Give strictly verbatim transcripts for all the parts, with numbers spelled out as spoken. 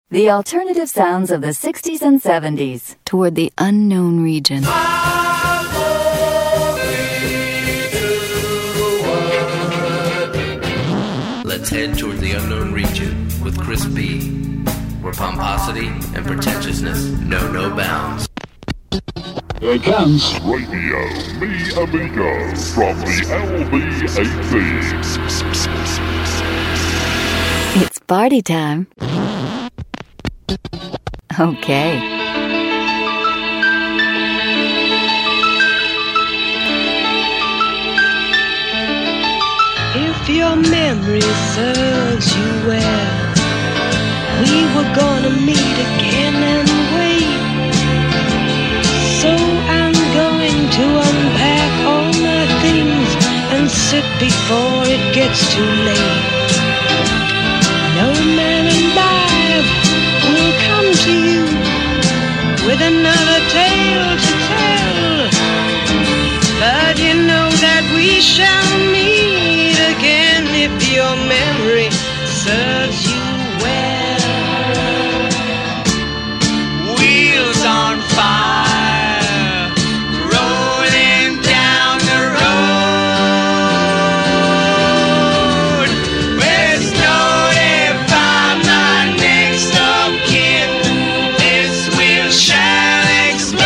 The alternative sounds of the sixties and seventies toward the unknown region. Let's head toward the unknown region with Chris B, where pomposity and pretentiousness know no bounds. Here comes Radio Me Amigo from the L B eighteen. It's party time. Okay. If your memory serves you well, we were gonna meet again and wait. So I'm going to unpack all my things and sit before it gets too late. No man alive will come to you with another tale to tell, but you know that we shall meet again if your memory serves you well. Wheels on fire, rolling down the road. West notify my next of kin, this wheel shall explode.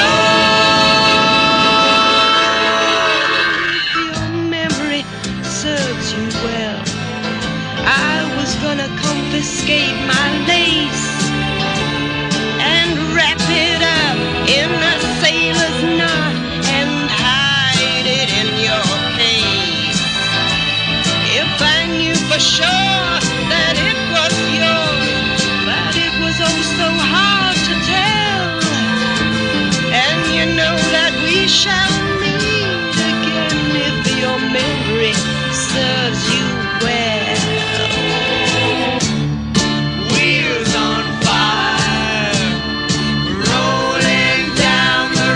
If your memory serves you well, I was gonna confiscate my lace and wrap it up in a sailor's knot and hide it in your case. If I knew for sure that it was yours, but it was oh so hard to tell. And you know that we shall meet again if your memory serves you well. Wheels on fire, rolling down the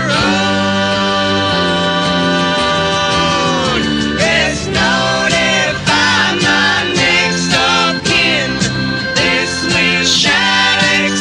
road. Best notify my next of kin, this wheel shall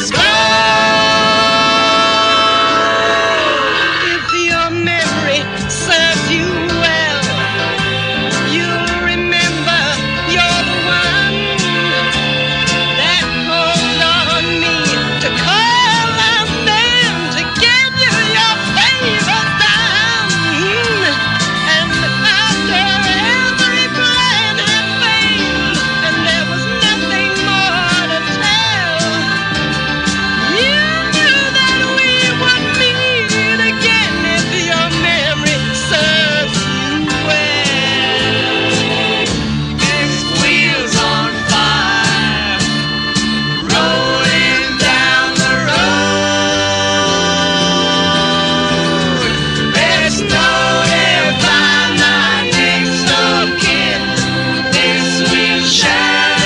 explode. If your memory serves you well, you'll remember you're the one that called on me to call a man to give you your favorite dime. And after every plan had failed and there was nothing more to tell, you knew that we would meet again if your memory serves you well. This wheel's on fire, rolling down the road. Best notify my next of kin, this wheel shall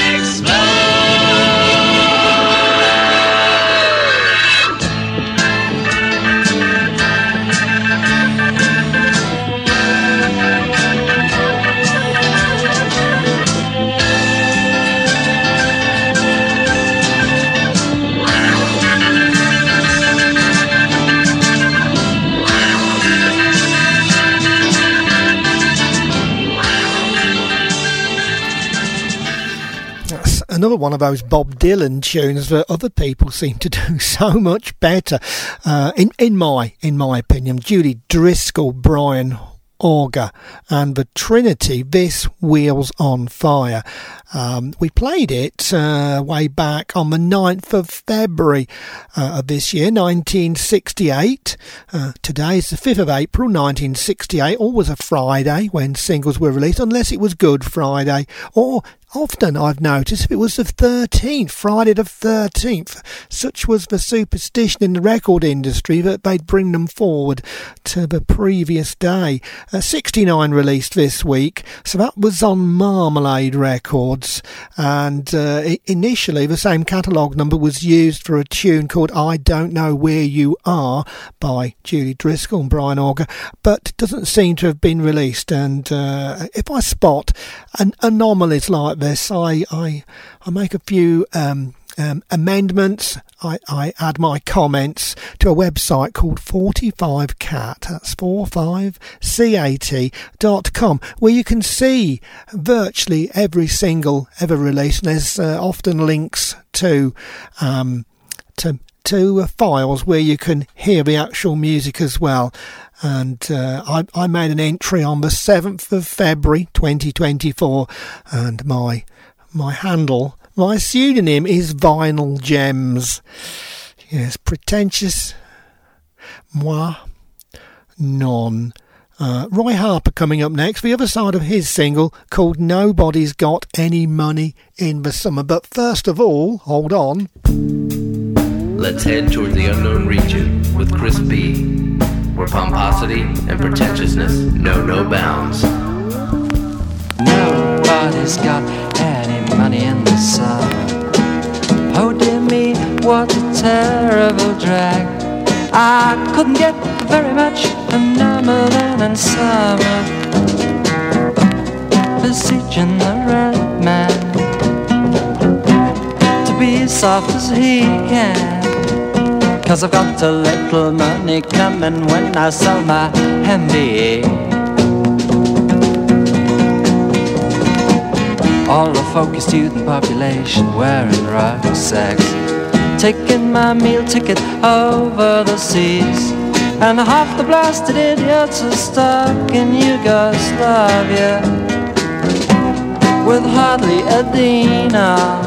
That's another one of those Bob Dylan tunes that other people seem to do so much better. Uh, in in my in my opinion, Judy Driscoll, Brian Auger and the Trinity, This Wheel's on Fire. Um, we played it uh, way back on the ninth of February uh, of this year, nineteen sixty-eight. Uh, today is the fifth of April, nineteen sixty-eight. Always a Friday when singles were released, unless it was Good Friday, or often I've noticed if it was the thirteenth, Friday the thirteenth. Such was the superstition in the record industry that they'd bring them forward to the previous day. Uh, sixty-nine released this week, so that was on Marmalade Records. And uh, initially the same catalogue number was used for a tune called I Don't Know Where You Are by Judy Driscoll and Brian Auger, but doesn't seem to have been released. And uh, if I spot an anomalies like this, I, I, I make a few um, um, amendments. I, I add my comments to a website called forty-five cat, that's forty-five cat dot com, where you can see virtually every single ever release, and there's uh, often links to um, to to uh, files where you can hear the actual music as well. And uh, I, I made an entry on the seventh of February twenty twenty-four, and my my handle, my pseudonym is Vinyl Gems. Yes, pretentious, moi, non. Uh, Roy Harper coming up next, the other side of his single called Nobody's Got Any Money in the Summer. But first of all, hold on. Let's head toward the unknown region with Chris B, where pomposity and pretentiousness know no bounds. Nobody's got any money in the summer. Oh dear me, what a terrible drag. I couldn't get very much enamored in summer, beseeching the red man to be as soft as he can. 'Cause I've got a little money coming when I sell my M B A. All the folky student population wearing rucksacks, taking my meal ticket over the seas, and half the blasted idiots are stuck in Yugoslavia with hardly a dinar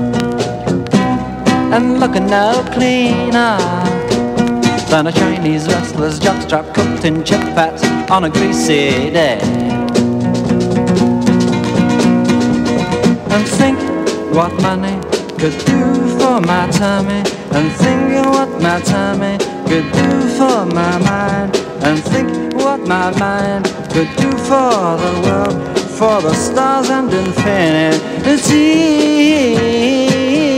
and looking no cleaner than a Chinese wrestler's jockstrap cooked in chip fat on a greasy day. And think what money could do for my tummy, and think what my tummy could do for my mind, and think what my mind could do for the world, for the stars and infinity.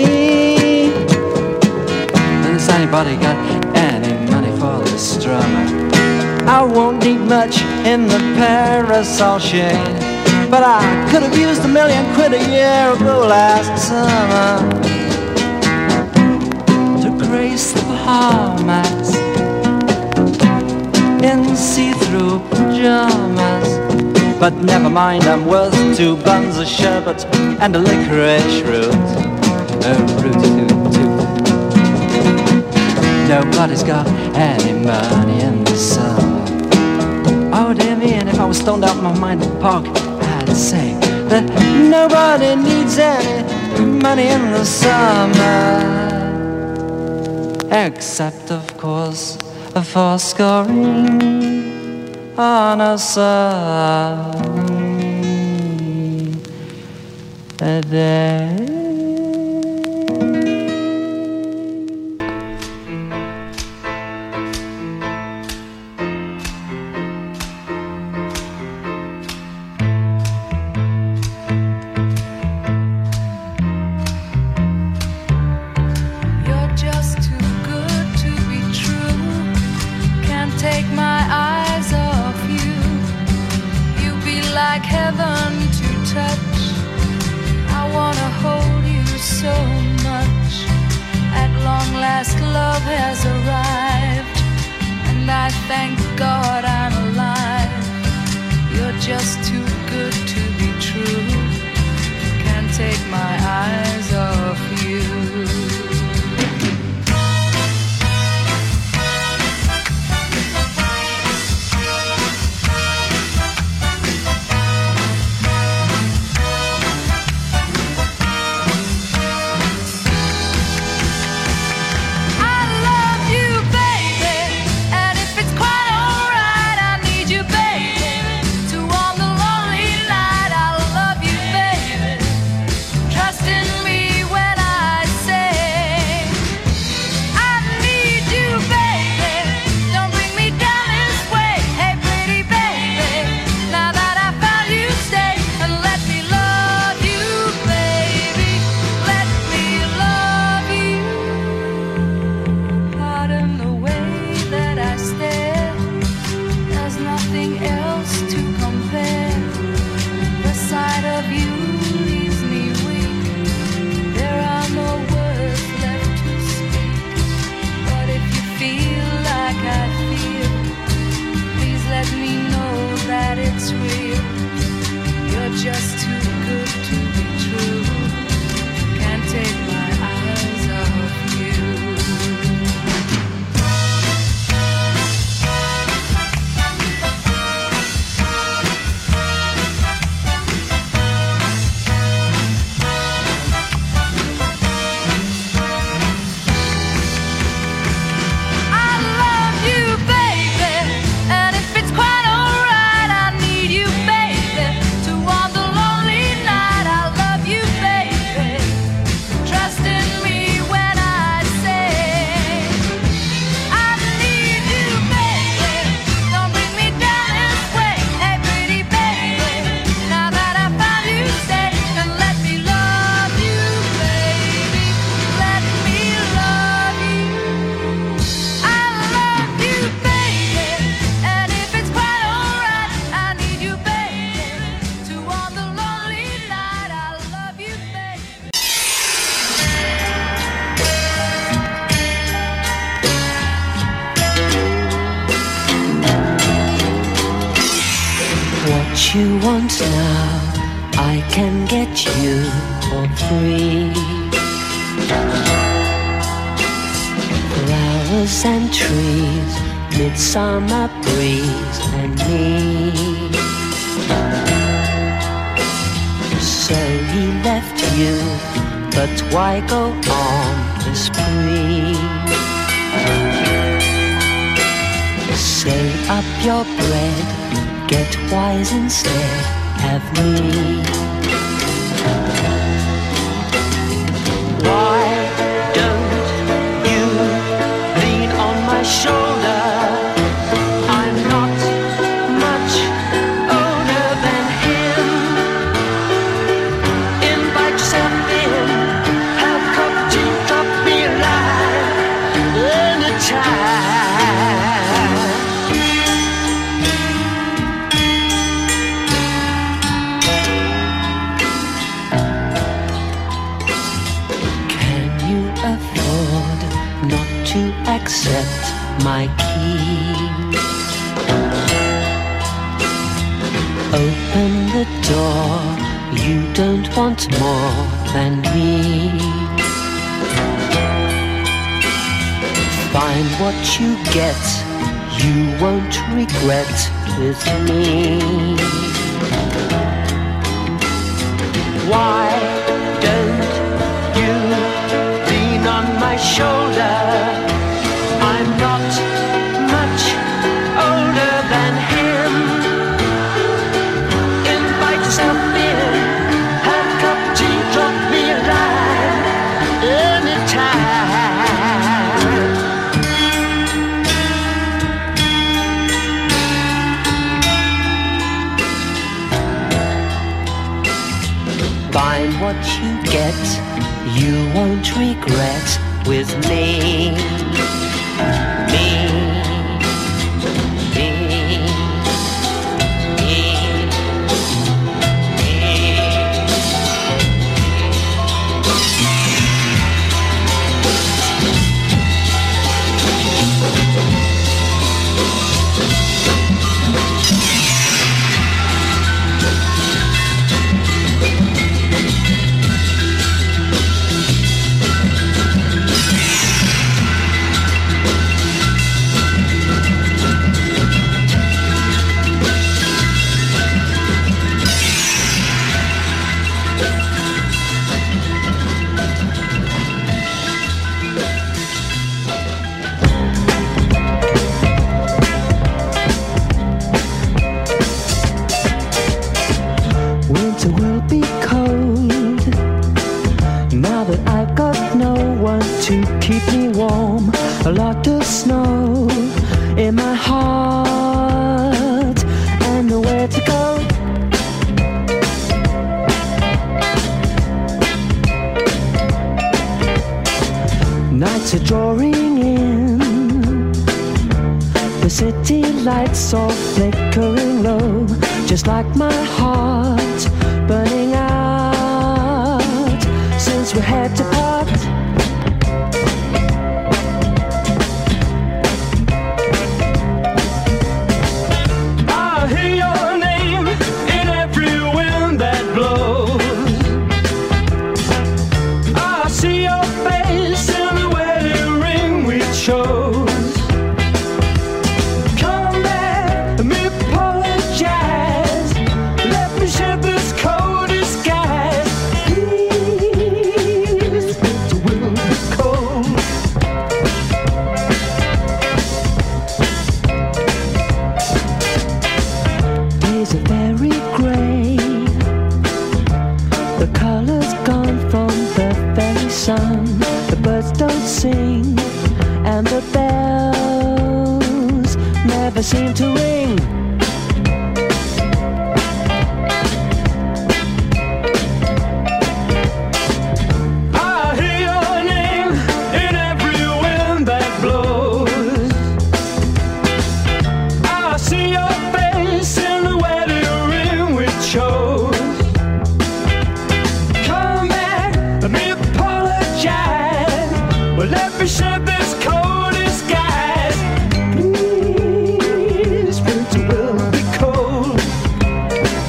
Has anybody got any money for this drummer? I won't need much in the parasol shade, but I could have used a million quid a year ago last summer to grace the Bahamas in see-through pajamas. But never mind, I'm worth two buns of sherbet and a licorice root. A root toot toot. Nobody's got any money in the summer. Oh dear me, and if I was stoned out of my mind in the park, I'd say that nobody needs any money in the summer, except of course for scoring on a Sunday. Love has arrived, and I thank God I'm alive. You're just too good to be true. Can't take my eyes off you. On the what you want now, I can get you for free. Flowers and trees, midsummer breeze and me. So he left you, but why go on the spree? Save up your bread, get wise instead, have me. Why don't you lean on my shoulder? I'm not much older than him. Invite yourself in, have a cup of tea, drop me a line anytime. To accept my key. Open the door, you don't want more than me. Find what you get, you won't regret with me. Why don't you lean on my shoulder? I'm not much older than him. Invite yourself in, have a cup of tea, drop me a line anytime. Find what you get, you won't regret with me. Me, me, me, a lot of snow in my heart and nowhere to go. Nights are drawing in, the city lights all flickering low, just like my heart burning out since we had to part. Seem to ring. I hear your name in every wind that blows. I see your face in the wedding ring we chose. Come back, let me apologize. Well, let me share this cold disguise. Please.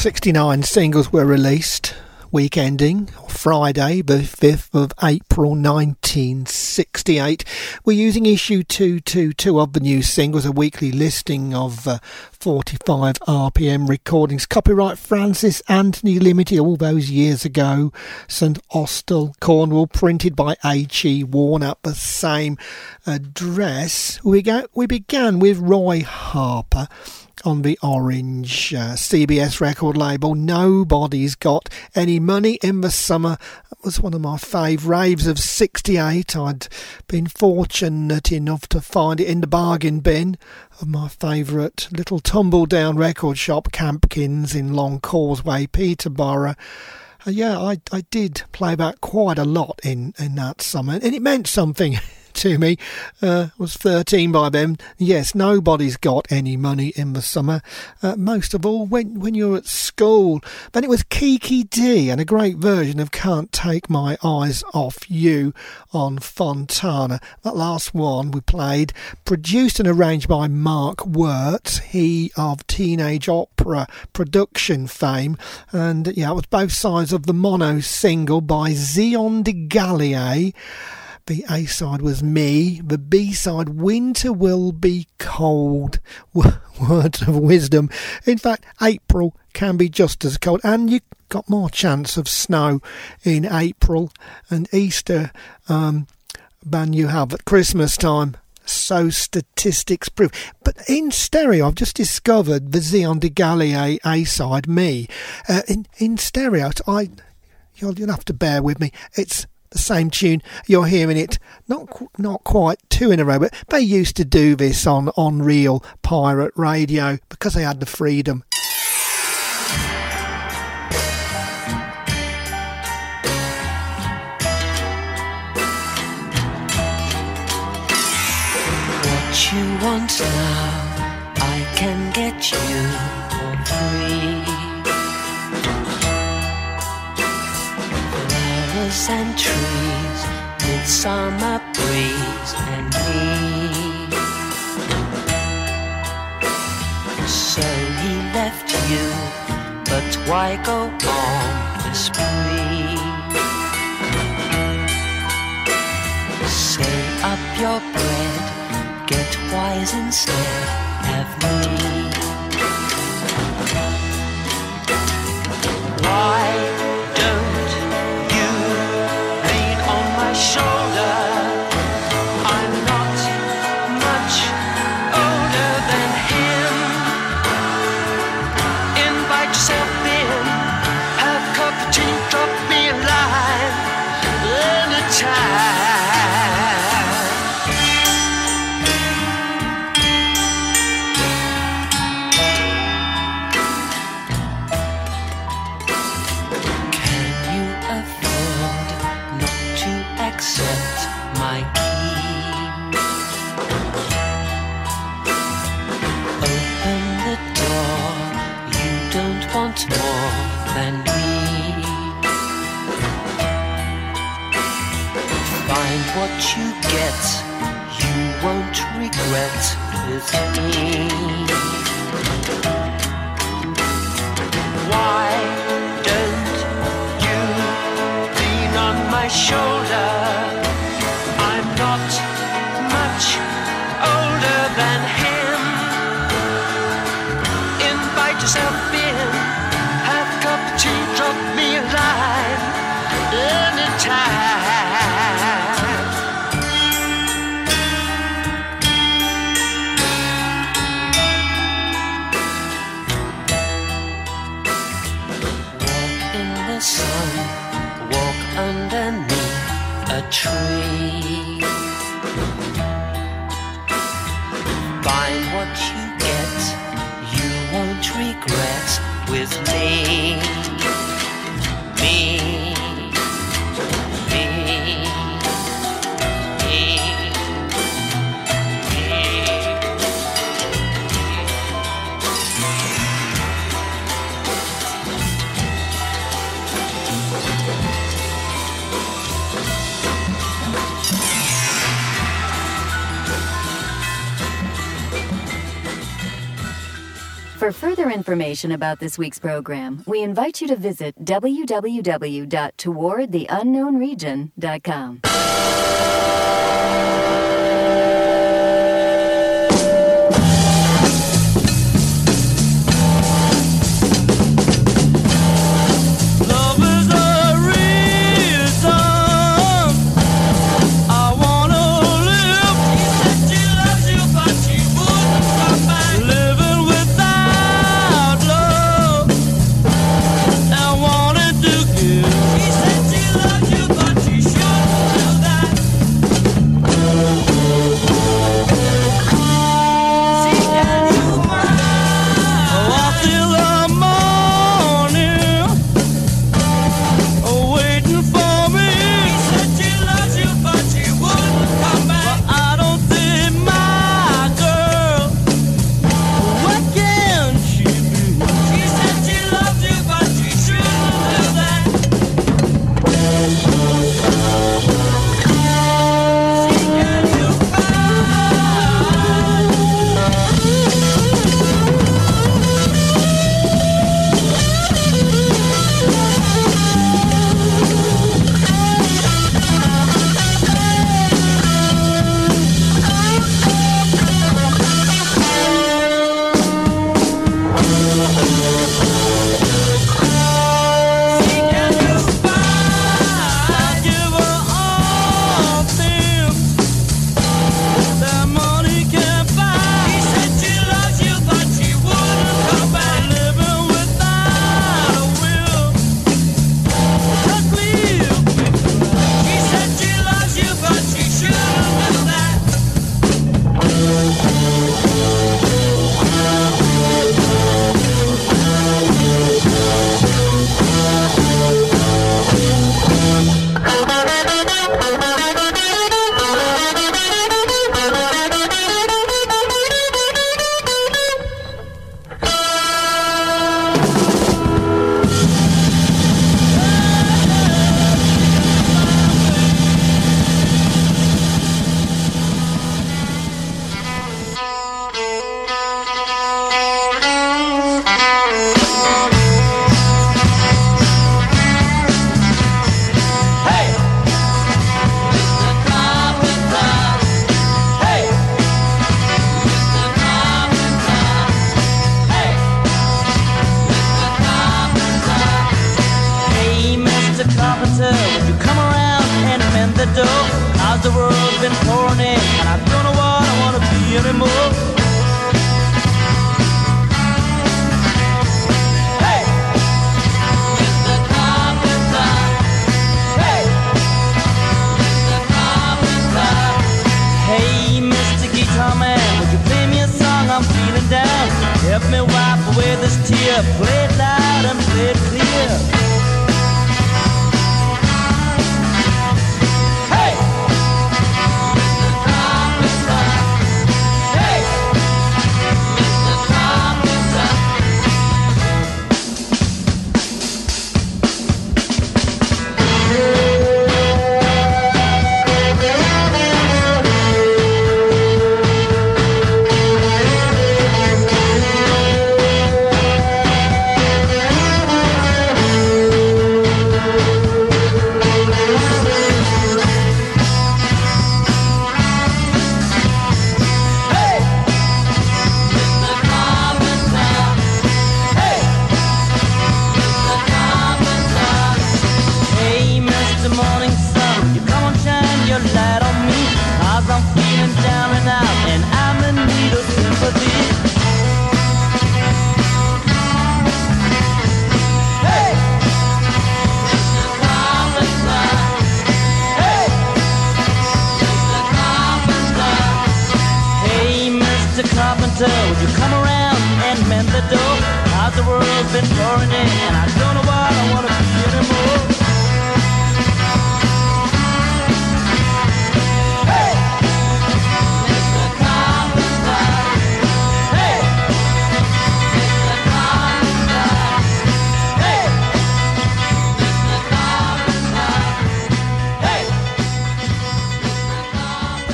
sixty-nine singles were released, week ending Friday the fifth of April nineteen sixty-eight. We're using issue two twenty-two of the new singles, a weekly listing of uh, forty-five R P M recordings. Copyright Francis Anthony Limited, all those years ago. St Austell, Cornwall, printed by H E Warne at the same address. We, go, we began with Roy Harper on the Orange uh, C B S record label. Nobody's Got Any Money in the Summer. That was one of my fave raves of sixty-eight. I'd been fortunate enough to find it in the bargain bin of my favourite little tumble-down record shop, Campkins, in Long Causeway, Peterborough. Uh, yeah, I, I did play that quite a lot in, in that summer, and it meant something to me. uh, I was thirteen by then. Yes, Nobody's Got Any Money in the Summer, uh, most of all when when you're at school. Then it was Kiki D and a great version of Can't Take My Eyes Off You on Fontana. That last one we played, produced and arranged by Mark Wirtz, he of Teenage Opera production fame, and yeah, it was both sides of the mono single by Zion de Gallier. The A-side was Me. The B-side, Winter Will Be Cold. Words of wisdom. In fact, April can be just as cold. And you got more chance of snow in April and Easter um, than you have at Christmas time. So statistics prove. But in stereo, I've just discovered the Zion de Gallier A-side, Me. Uh, in, in stereo, I, you'll, you'll have to bear with me. It's the same tune. You're hearing it not not quite two in a row, but they used to do this on on real pirate radio because they had the freedom. What you want now, I can get you for free. And trees, midsummer breeze and me. So he left you, but why go on the spree? Save up your bread, get wise instead, have me. Why what you get, you won't regret with me. Why don't you lean on my shoulder? I'm not much older than him. Invite yourself in, have a cup of tea, drop me a line anytime. Sun, walk underneath a tree. Find what you get, you won't regret with me. Me, me, me, For further information about this week's program, we invite you to visit w w w dot toward the unknown region dot com.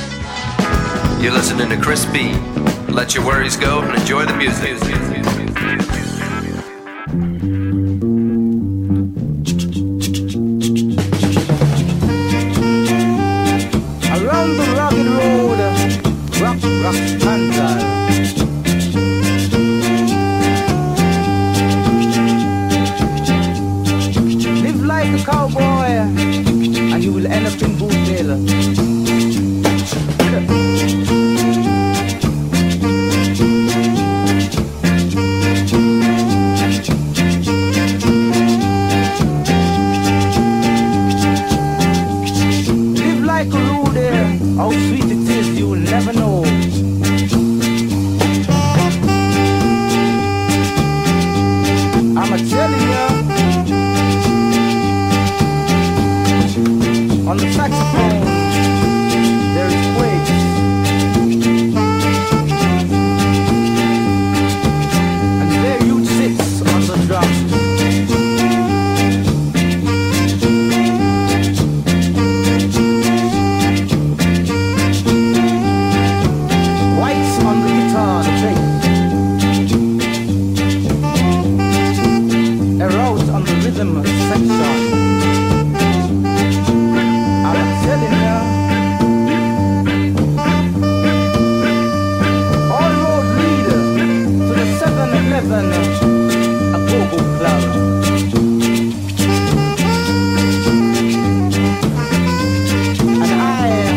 You're listening to Chris B. Let your worries go and enjoy the music. rock scandal. Live like a cowboy, and you will end up in Boothville. How sweet it is, you will never know. I'm a telling you. On the saxophone, there is Quakes. And there you sits on the drums. Section. I'm telling you, all road leader to the seven eleven, a go-go club. And I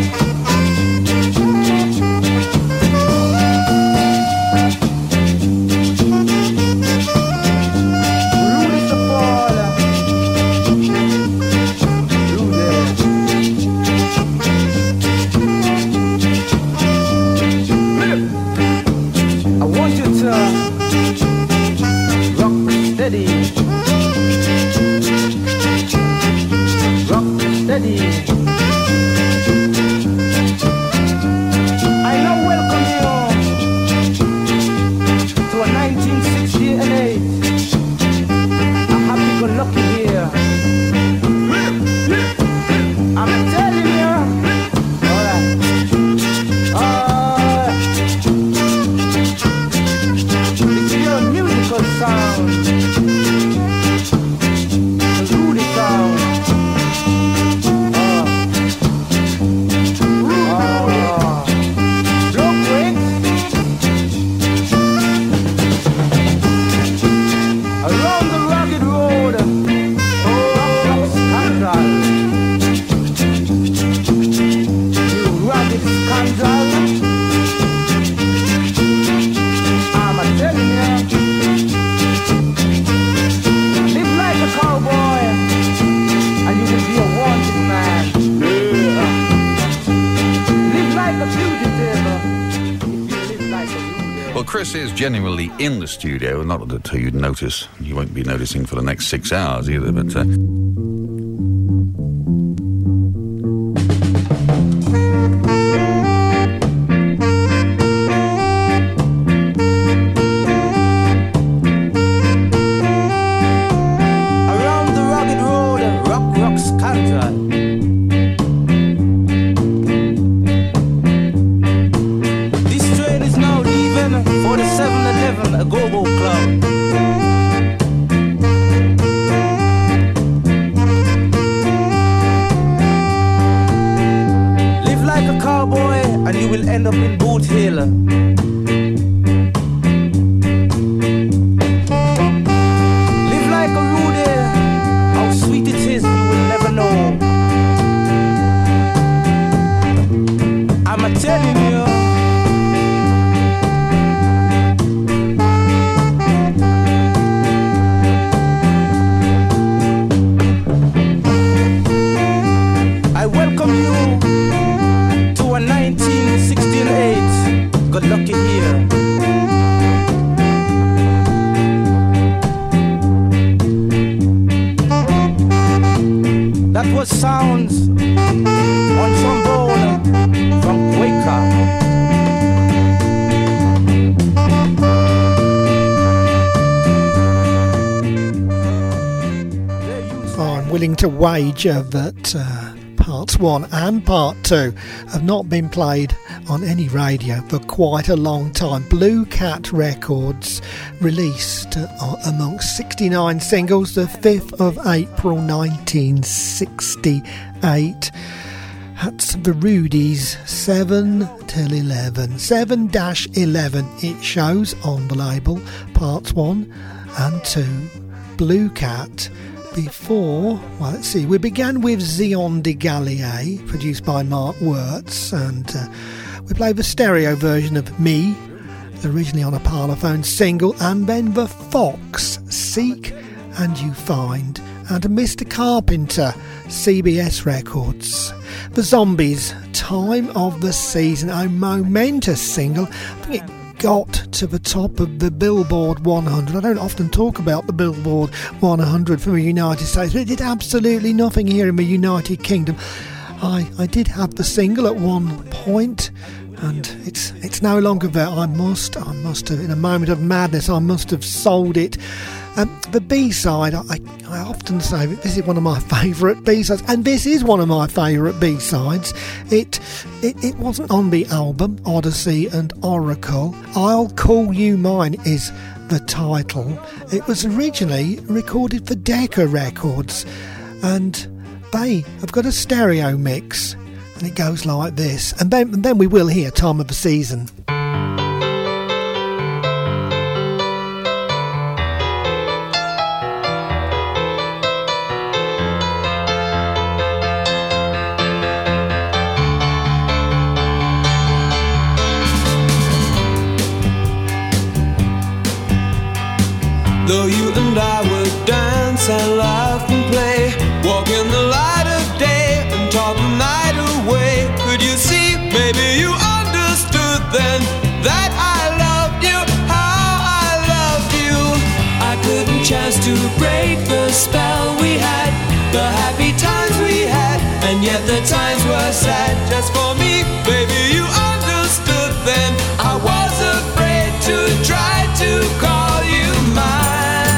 Chris is genuinely in the studio, not that you'd notice. You won't be noticing for the next six hours either, but... Uh... To wager that uh, parts one and part two have not been played on any radio for quite a long time. Blue Cat Records released uh, amongst sixty-nine singles the fifth of April nineteen sixty-eight. That's the Rudies, seven till eleven. seven dash eleven it shows on the label, parts one and two. Blue Cat. Before, well, let's see, we began with Zion de Gallier, produced by Mark Wirtz, and uh, we played the stereo version of Me, originally on a Parlophone single, and then the Fox, Seek and You Find, and Mister Carpenter, C B S Records. The Zombies, Time of the Season, a momentous single. I think it got to the top of the Billboard one hundred. I don't often talk about the Billboard one hundred from the United States, but it did absolutely nothing here in the United Kingdom. I, I did have the single at one point, and it's it's no longer there. I must, I must have, in a moment of madness, I must have sold it. Um, the B-side, I, I often say that this is one of my favourite B-sides, and this is one of my favourite B-sides. It, it it wasn't on the album, Odyssey and Oracle. I'll Call You Mine is the title. It was originally recorded for Decca Records, and they have got a stereo mix, and it goes like this. And then, and then we will hear Time of the Season. Though you and I would dance and laugh and play, walk in the light of day and talk the night away, could you see, maybe you understood then that I loved you, how I loved you. I couldn't chance to break the spell we had, the happy times we had, and yet the times were sad just for me. Baby, you understood then, I was afraid to try to call you mine.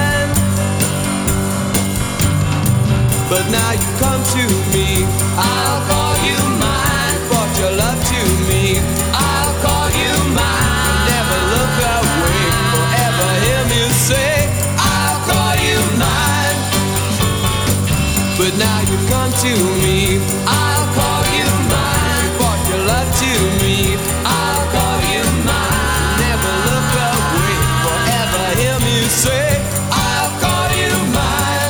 But now you come to me, I'll call you mine. Brought your love to me, I'll call you mine. Never look away, forever hear me say, I'll call you mine. But now you come to me, I'll call you mine. Brought your love to me, I'll call you mine. Never look away, forever hear me say, I'll call you mine.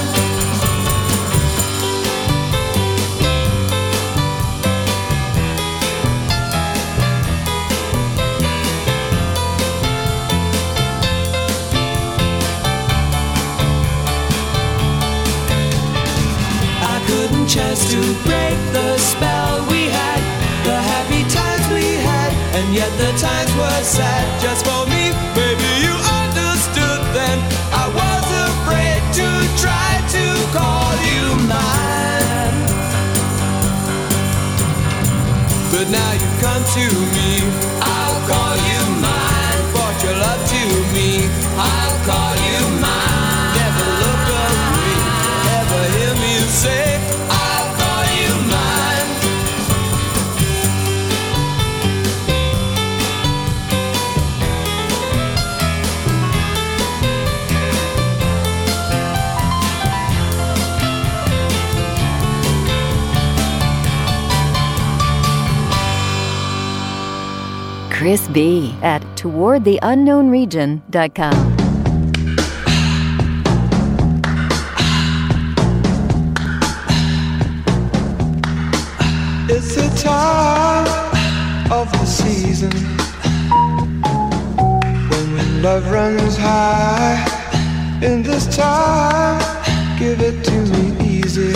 Chance to break the spell we had, the happy times we had, and yet the times were sad just for me. Baby, you understood then, I was afraid to try to call you mine. But now you come to me, I'll call you mine. Brought your love to me, I'll call you mine. Never look away, ever hear me say, Chris B. at toward the unknown region dot com. It's the time of the season when love runs high. In this time, give it to me easy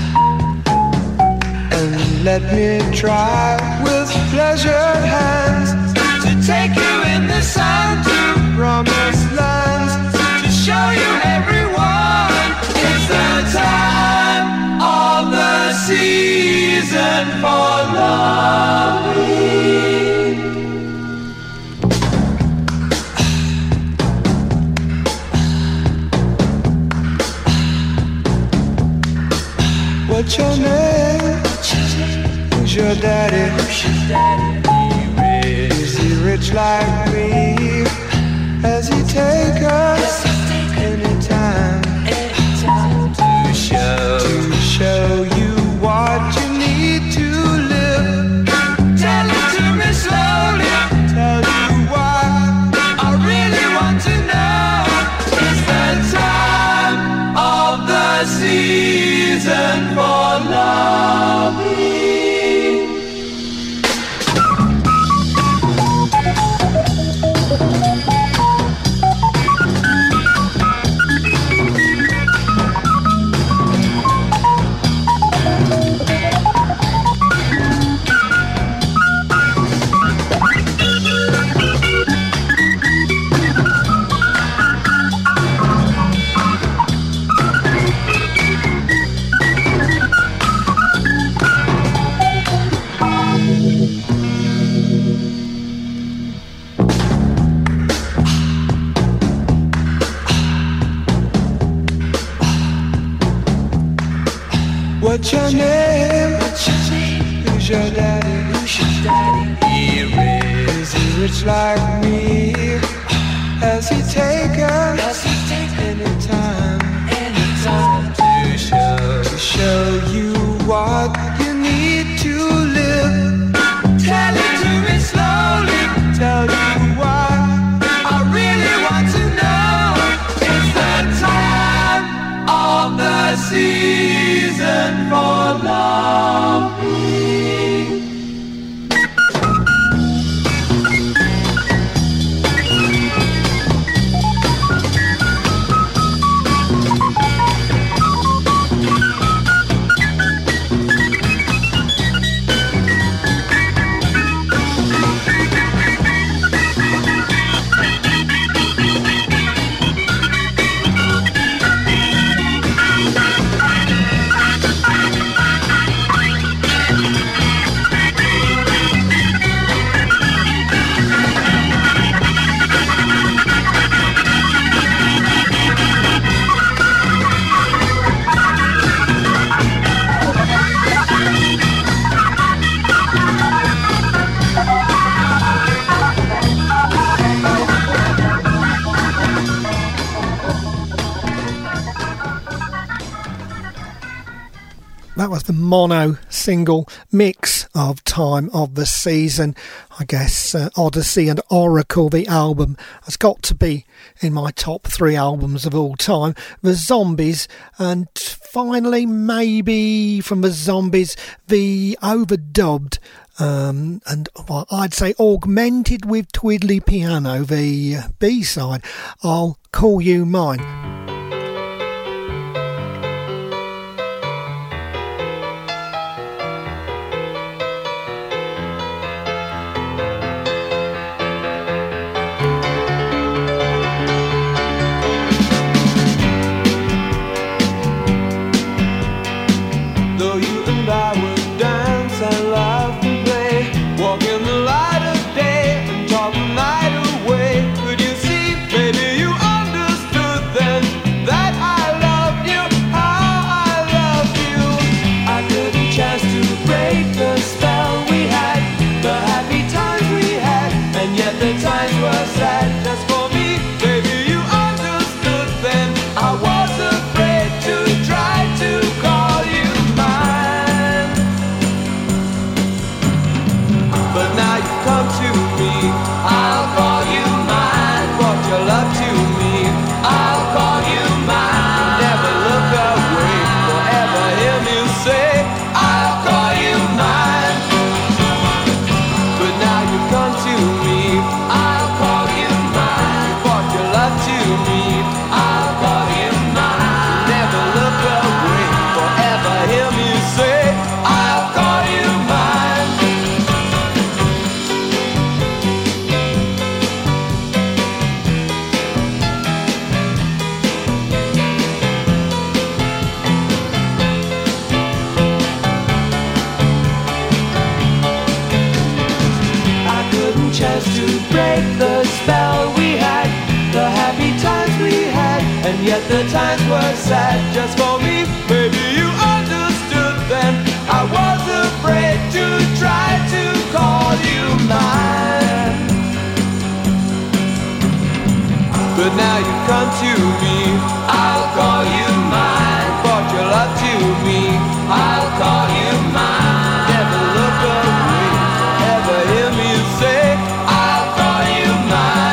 and let me try with pleasured hands to take you in the sun to promised lands, to show you everyone. It's the time of the season for loving. What's your name? Who's your daddy? Is he rich like me? Has he take us anytime to show to show you what you need to live rich like me. Has he taken, Has he taken any time, any time to show, to show you what you need to live? Tell it to me slowly, tell you why I really want to know. It's the time of the season for loving. That was the mono single mix of Time of the Season. I guess uh, Odyssey and Oracle, the album, has got to be in my top three albums of all time. The Zombies, and finally, maybe from the Zombies, the overdubbed um, and well, I'd say augmented with twiddly piano, the B-side, I'll Call You Mine. Yet the times were sad just for me. Maybe you understood then. I was afraid to try to call you mine. But now you come to me, I'll call you mine. Brought your love to me, I'll call you mine. Never look away, ever hear me say, I'll call you mine.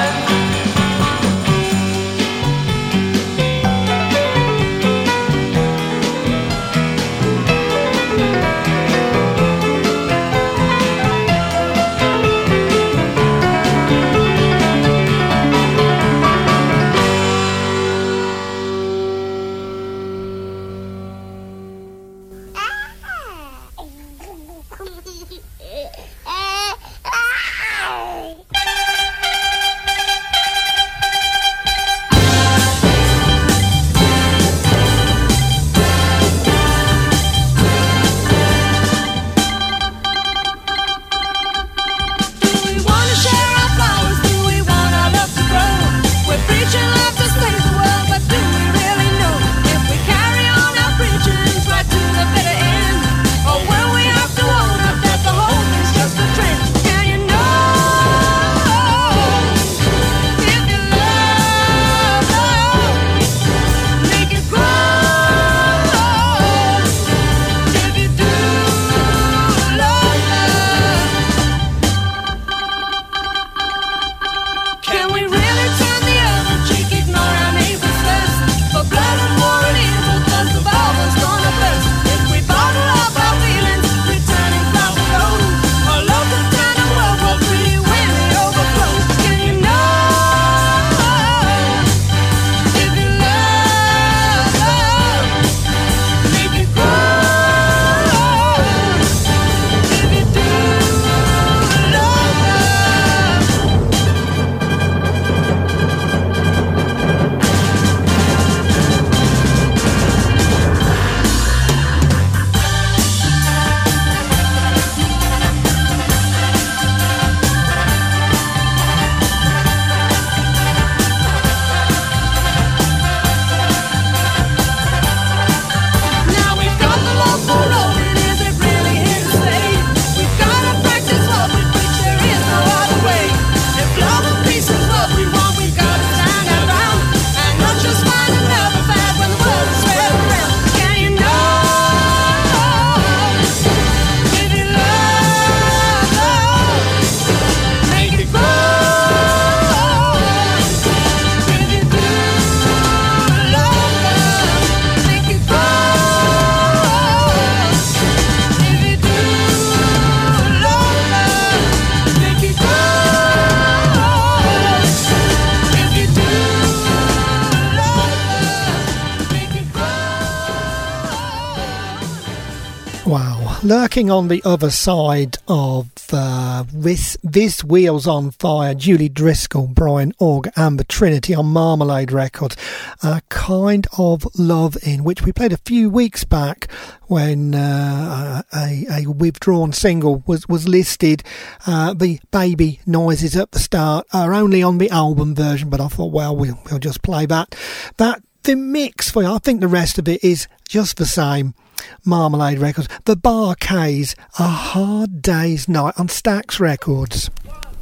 lurking on the other side of uh, this, this Wheels on Fire, Julie Driscoll, Brian Auger, Amber Trinity on Marmalade Records, uh, Kind of Love In, which we played a few weeks back when uh, a, a withdrawn single was, was listed. Uh, the baby noises at the start are only on the album version, but I thought, well, we'll, we'll just play that. That the mix for you. I think the rest of it is just the same. Marmalade Records. The Bar-Kays, A Hard Day's Night on Stax Records.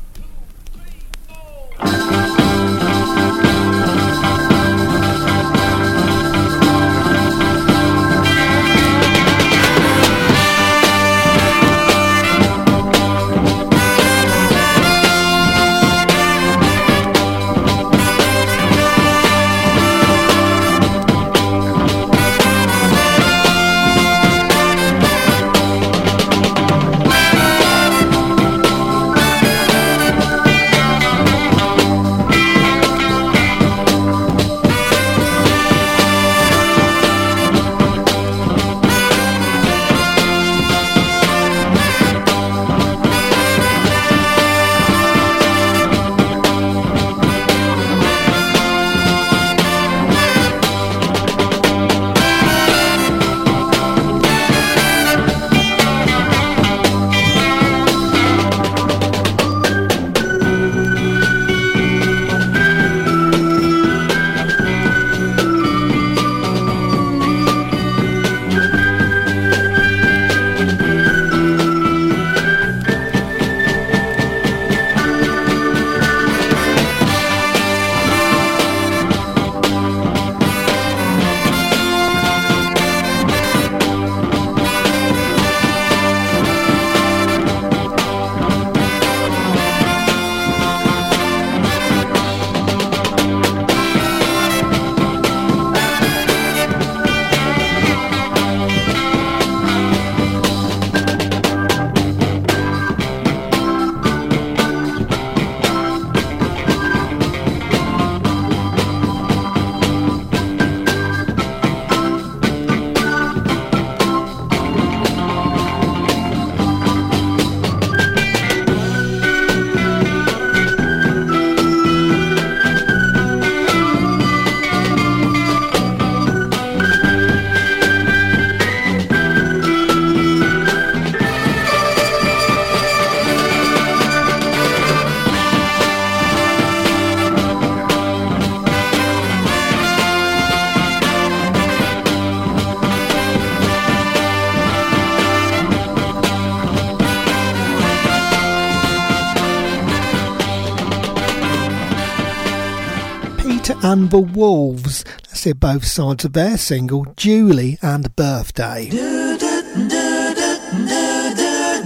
And the Wolves. Let's hear both sides of their single, Julie and Birthday. Do, do, do, do, do, do,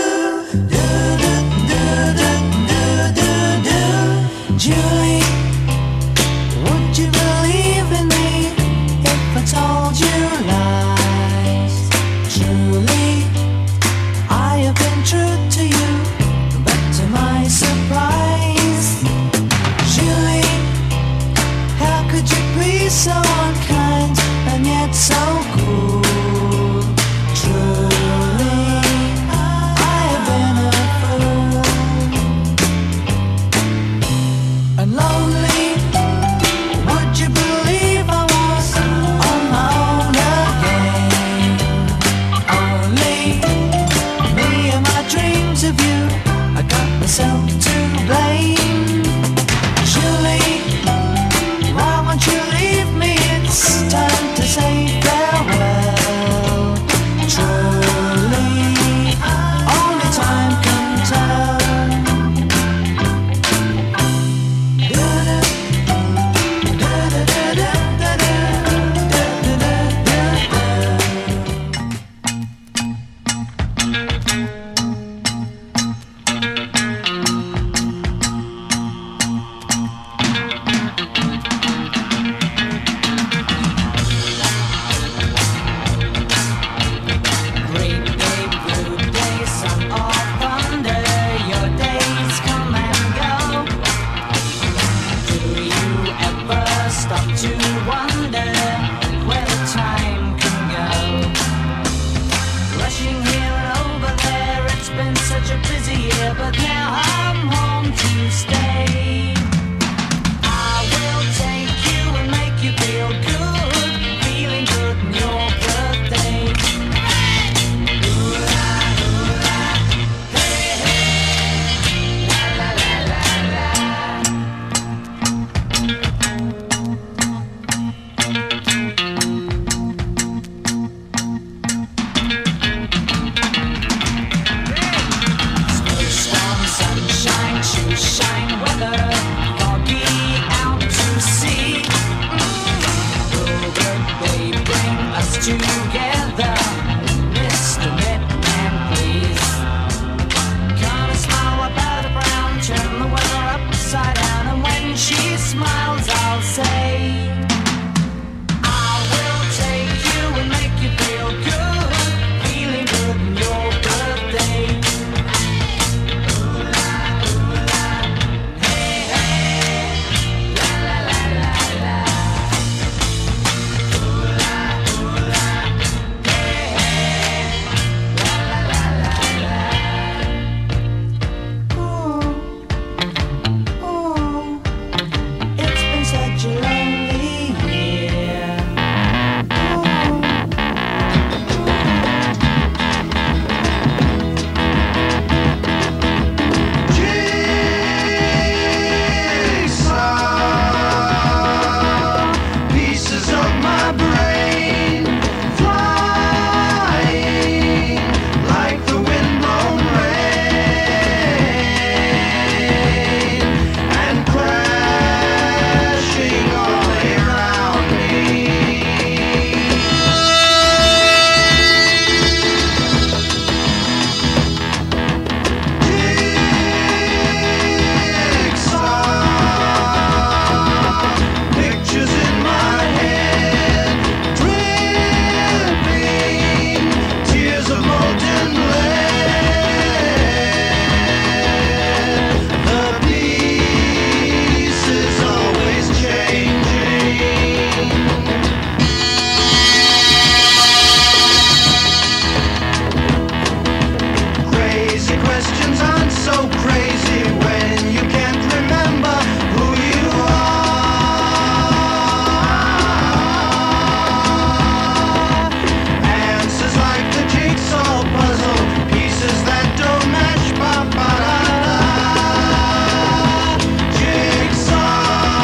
do. Julie, would you believe in me if I told you lies? Truly, I have been true to you, but to my surprise, Julie, how could you be so unkind and yet so cool? True. such a busy year, but now I'm home to stay. I will take you and make you feel good, feeling good on your birthday. Ooh la, ooh la, hey hey, la la la la la. Snowstorm, sunshine, shoes shine, weather foggy out to sea. Will they bring us together, Mister Mitman, please? Come and smile about a frown, turn the weather upside down, and when she smiles, I'll say, I will take you and make you feel good, feeling good on your birthday. Ooh la, ooh la, hey hey, la la la la la. Ooh la, ooh la, hey hey, la la la la la. Ooh, ooh, it's been such a lonely year. Jigsaw, pieces of my brain flying like the windblown rain and crashing all around me. Jigsaw, pictures in my head, dripping tears of molten lead. The pieces always changing. Crazy questions aren't so crazy when you can't remember who you are. Answers like the jigsaw puzzle, pieces that don't match. Ba ba da da. Jigsaw.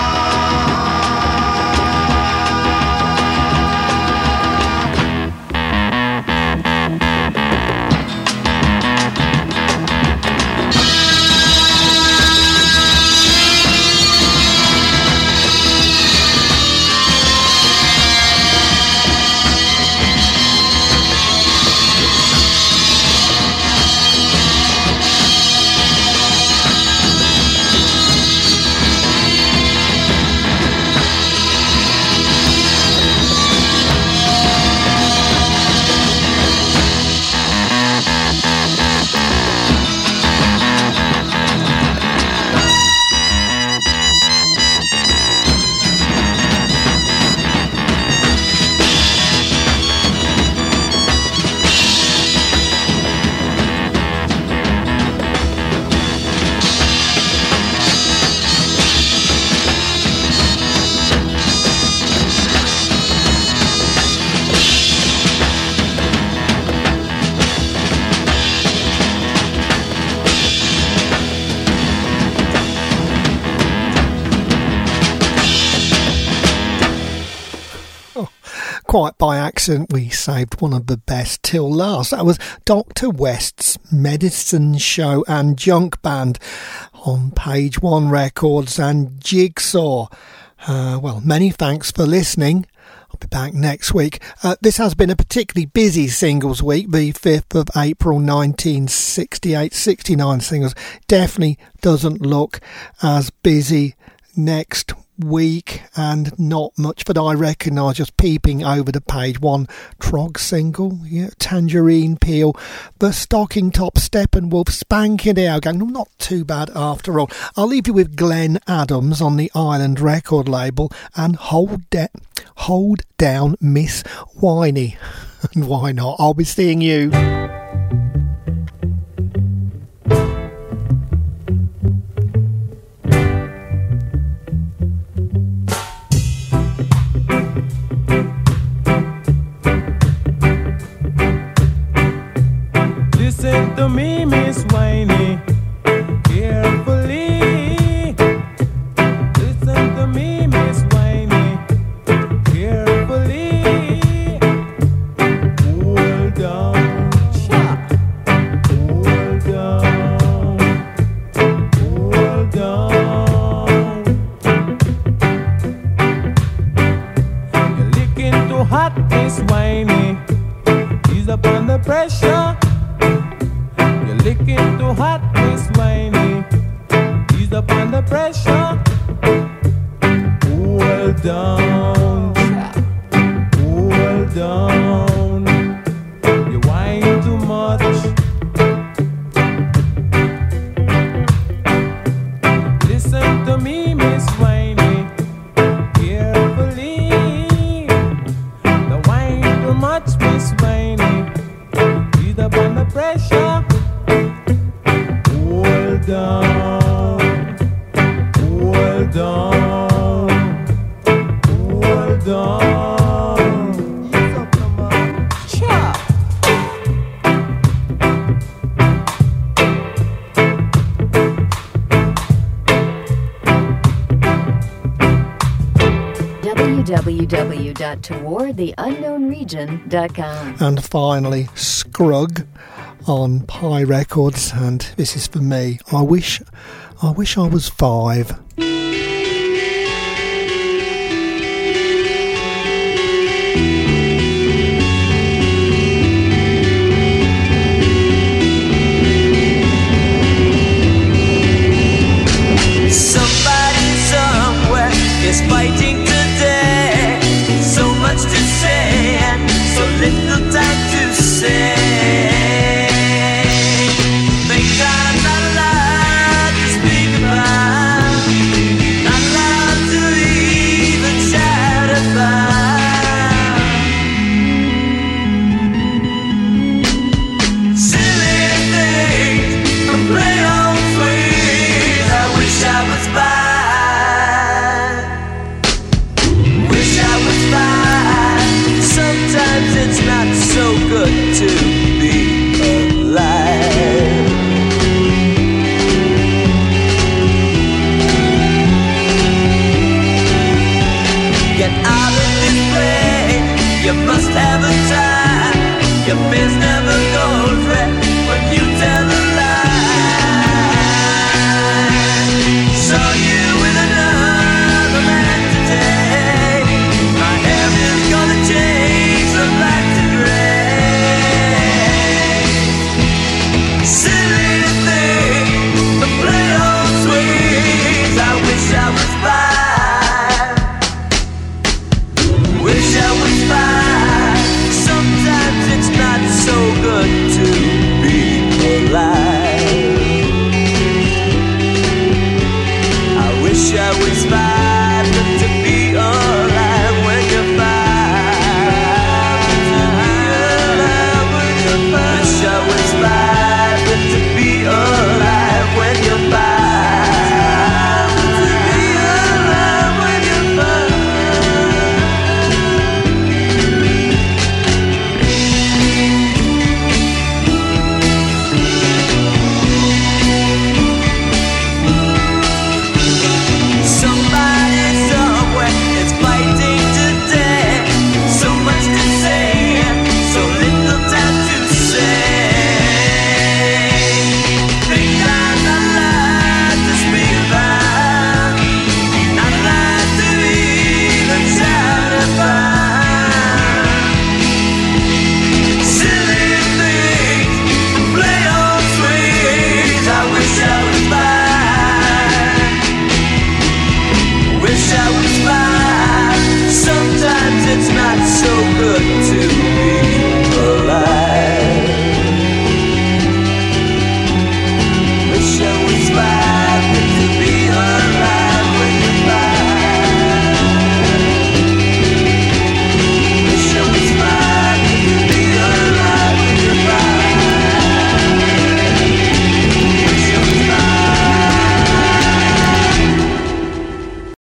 Quite by accident, we saved one of the best till last. That was Doctor West's Medicine Show and Junk Band on Page One Records and Jigsaw. Uh, well, many thanks for listening. I'll be back next week. Uh, this has been a particularly busy singles week, the fifth of April nineteen sixty-eight. sixty-nine singles. Definitely doesn't look as busy next week, and not much that I recognise just peeping over the page. One Trog single, yeah, Tangerine Peel, the Stocking Top Steppenwolf, Spank It Out Gang. Not too bad after all. I'll leave you with Glenn Adams on the Island record label and Hold, De- Hold Down Miss Whiny. And why not? I'll be seeing you. Miss Winey, carefully. Listen to me, Miss Winey, carefully. Hold on, hold on, hold on. You're licking too hot, Miss Winey. Ease up under pressure. You're licking too hot, Miss Winey. Ease up under pressure. Hold on, hold on. You whine too much. Listen to me, Miss Winey, carefully. Don't whine too much, Miss Winey. Ease up under pressure. Hold on, hold on, hold on. Ease up the man. Cha. w w w dot toward the unknown region dot com. And finally, Scrug on Pi Records, and this is for me. I wish, I wish I was five.